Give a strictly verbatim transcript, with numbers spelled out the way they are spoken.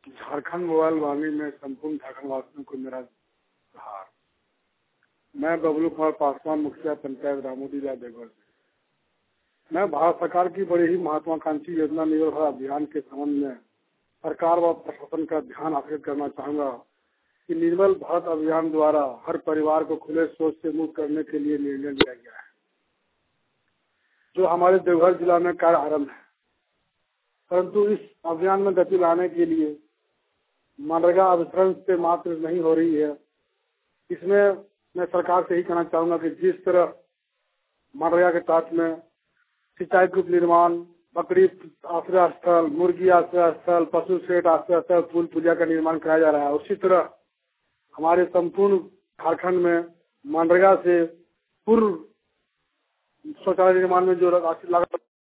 Jharkhand mobile वाहिनी में संपूर्ण झारखंड वासियों को मेरा जोहार। मैं बबलू कुमार पासवान, मुखिया पंचायत रामोदी देवघर से। मैं भारत सरकार की बड़ी ही महत्वाकांक्षी योजना निर्भर अभियान के संबंध में सरकार व प्रशासन का ध्यान आकर्षित करना चाहूँगा कि निर्मल भारत अभियान द्वारा हर परिवार को खुले शौच से मुक्त करने के लिए निर्णय लिया गया है, जो हमारे देवघर जिला में कार्य आरम्भ है। परंतु इस अभियान में गति लाने के लिए मनरेगा अभिसरण से मात्र नहीं हो रही है। इसमें मैं सरकार से ही कहना चाहूँगा कि जिस तरह मनरेगा के तहत में सिंचाई कूप निर्माण, बकरी आश्रय स्थल, मुर्गी आश्रय स्थल, पशु शेड आश्रय स्थल, पुल पुलिया का निर्माण कराया जा रहा है, उसी तरह हमारे संपूर्ण झारखंड में मनरेगा से पूर्व शौचालय निर्माण में जो राशि लागत